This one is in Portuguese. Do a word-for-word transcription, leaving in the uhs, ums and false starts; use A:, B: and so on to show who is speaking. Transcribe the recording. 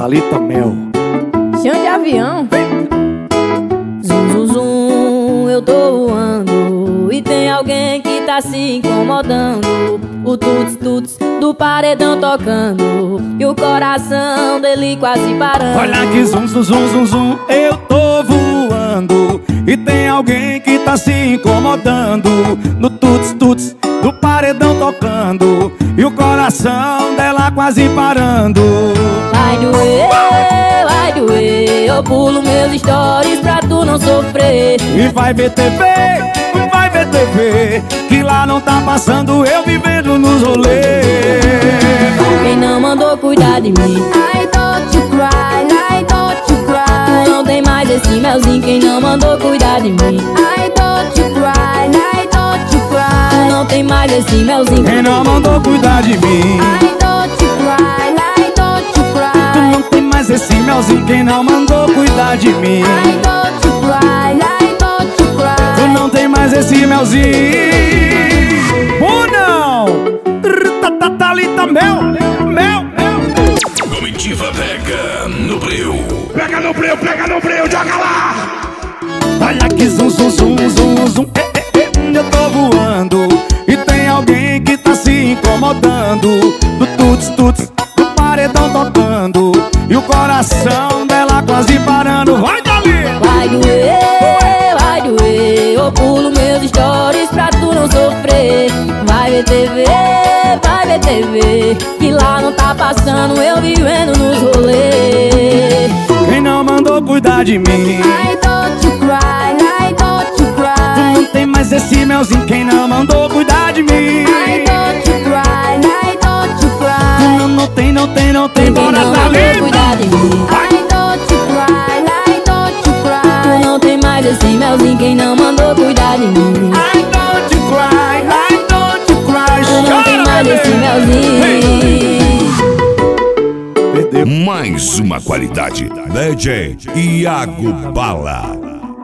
A: Thalita Mel.
B: Chão de avião. Zum, zum, zum, eu tô voando e tem alguém que tá se incomodando. O tuts, tuts do paredão tocando e o coração dele quase parando.
A: Olha que zum, zum, zum, zum, zum, eu tô voando e tem alguém que tá se incomodando. No tuts, tuts do paredão tocando e o coração dela quase parando.
B: Vai doer, vai doer, eu pulo meus stories pra tu não sofrer.
A: E vai ver T V, vai ver T V, que lá não tá passando eu vivendo nos rolês.
B: Quem não mandou cuidar de mim? I don't you cry, I don't you cry. Tu não tem mais esse melzinho. Quem não mandou cuidar de mim? I don't you cry, I don't you cry. Tu não tem mais esse melzinho.
A: Quem não mandou cuidar de mim?
B: I don't you cry, I don't you cry.
A: Tu não tem mais esse melzinho. Quem não mandou cuidar de mim?
B: I don't you cry, I don't you cry.
A: Tu não tem mais esse melzinho. Ou não? Thalita Mel, Mel, Mel.
C: Comitiva pega no breu.
D: Pega no breu, pega no breu, joga lá.
A: Olha que zum, zum, zum, zum, zum, eh, eh, eh, eu tô voando e tem alguém que tá se incomodando. Do tuts, tuts, do paredão tocando e o coração dela quase parando. Vai, Dali!
B: Vai doer, vai doer, eu pulo meus stories pra tu não sofrer. Vai ver T V, vai ver T V, que lá não tá passando eu vivendo nos rolês.
A: Quem não mandou cuidar de mim?
B: I don't you cry, I don't you
A: Tu
B: cry.
A: não tem mais esse melzinho. Quem não mandou cuidar de mim?
B: I don't you cry, I don't you
A: Tu
B: cry.
A: não, não tem, não tem, não tem.
B: Quem
A: Bora,
B: não mandou
A: Thalita!
B: cuidar de mim? I don't you cry, I don't you cry. Tu não tem mais esse melzinho. Quem não mandou cuidar de mim?
A: I don't you cry, I don't you cry.
B: Tu não tem mais esse melzinho.
A: Perdeu.
C: Mais uma qualidade. D J Iago Bala.